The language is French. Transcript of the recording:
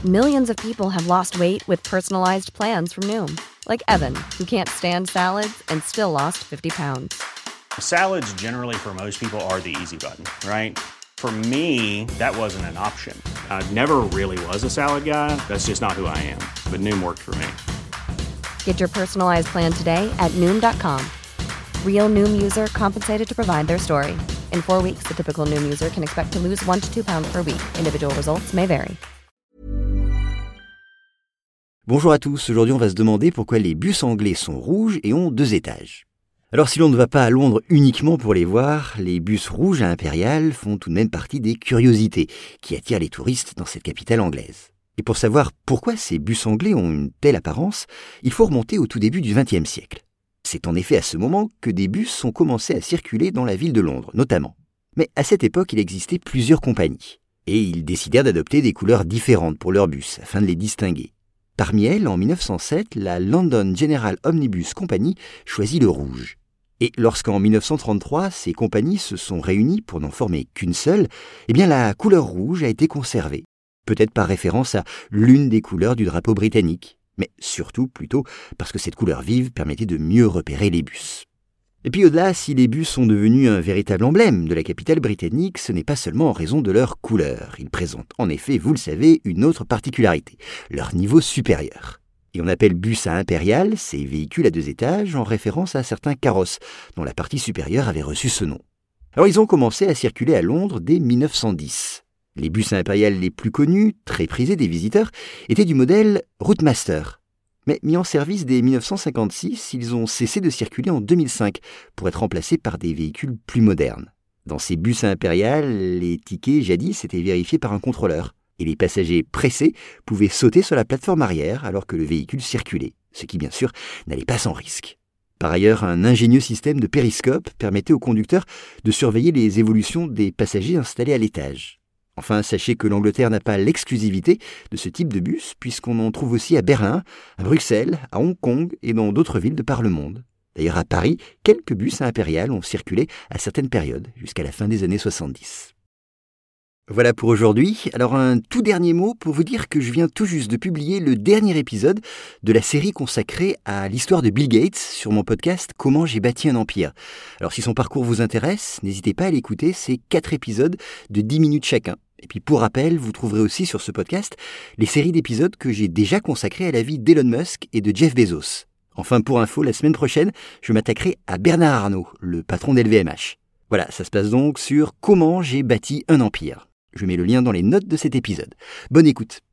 Millions of people have lost weight with personalized plans from Noom. Like Evan, who can't stand salads and still lost 50 pounds. Salads generally for most people are the easy button, right? For me, that wasn't an option. I never really was a salad guy. That's just not who I am. But Noom worked for me. Get your personalized plan today at Noom.com. Real Noom user compensated to provide their story. In 4 weeks, the typical Noom user can expect to lose 1 to 2 pounds per week. Individual results may vary. Bonjour à tous, aujourd'hui on va se demander pourquoi les bus anglais sont rouges et ont 2 étages. Alors si l'on ne va pas à Londres uniquement pour les voir, les bus rouges à Impérial font tout de même partie des curiosités qui attirent les touristes dans cette capitale anglaise. Et pour savoir pourquoi ces bus anglais ont une telle apparence, il faut remonter au tout début du XXe siècle. C'est en effet à ce moment que des bus ont commencé à circuler dans la ville de Londres, notamment. Mais à cette époque, il existait plusieurs compagnies. Et ils décidèrent d'adopter des couleurs différentes pour leurs bus, afin de les distinguer. Parmi elles, en 1907, la London General Omnibus Company choisit le rouge. Et lorsqu'en 1933, ces compagnies se sont réunies pour n'en former qu'une seule, eh bien la couleur rouge a été conservée. Peut-être par référence à l'une des couleurs du drapeau britannique, mais surtout plutôt parce que cette couleur vive permettait de mieux repérer les bus. Et puis au-delà, si les bus sont devenus un véritable emblème de la capitale britannique, ce n'est pas seulement en raison de leur couleur. Ils présentent en effet, vous le savez, une autre particularité, leur niveau supérieur. Et on appelle bus à Impérial ces véhicules à 2 étages en référence à certains carrosses dont la partie supérieure avait reçu ce nom. Alors ils ont commencé à circuler à Londres dès 1910. Les bus à Impérial les plus connus, très prisés des visiteurs, étaient du modèle Routemaster. Mais mis en service dès 1956, ils ont cessé de circuler en 2005 pour être remplacés par des véhicules plus modernes. Dans ces bus à Impérial, les tickets jadis étaient vérifiés par un contrôleur et les passagers pressés pouvaient sauter sur la plateforme arrière alors que le véhicule circulait, ce qui bien sûr n'allait pas sans risque. Par ailleurs, un ingénieux système de périscope permettait aux conducteurs de surveiller les évolutions des passagers installés à l'étage. Enfin, sachez que l'Angleterre n'a pas l'exclusivité de ce type de bus, puisqu'on en trouve aussi à Berlin, à Bruxelles, à Hong Kong et dans d'autres villes de par le monde. D'ailleurs, à Paris, quelques bus à Impérial ont circulé à certaines périodes, jusqu'à la fin des années 70. Voilà pour aujourd'hui. Alors un tout dernier mot pour vous dire que je viens tout juste de publier le dernier épisode de la série consacrée à l'histoire de Bill Gates sur mon podcast « Comment j'ai bâti un empire ». Alors si son parcours vous intéresse, n'hésitez pas à l'écouter, c'est 4 épisodes de 10 minutes chacun. Et puis pour rappel, vous trouverez aussi sur ce podcast les séries d'épisodes que j'ai déjà consacrées à la vie d'Elon Musk et de Jeff Bezos. Enfin pour info, la semaine prochaine, je m'attaquerai à Bernard Arnault, le patron d'LVMH. Voilà, ça se passe donc sur « Comment j'ai bâti un empire ». Je mets le lien dans les notes de cet épisode. Bonne écoute.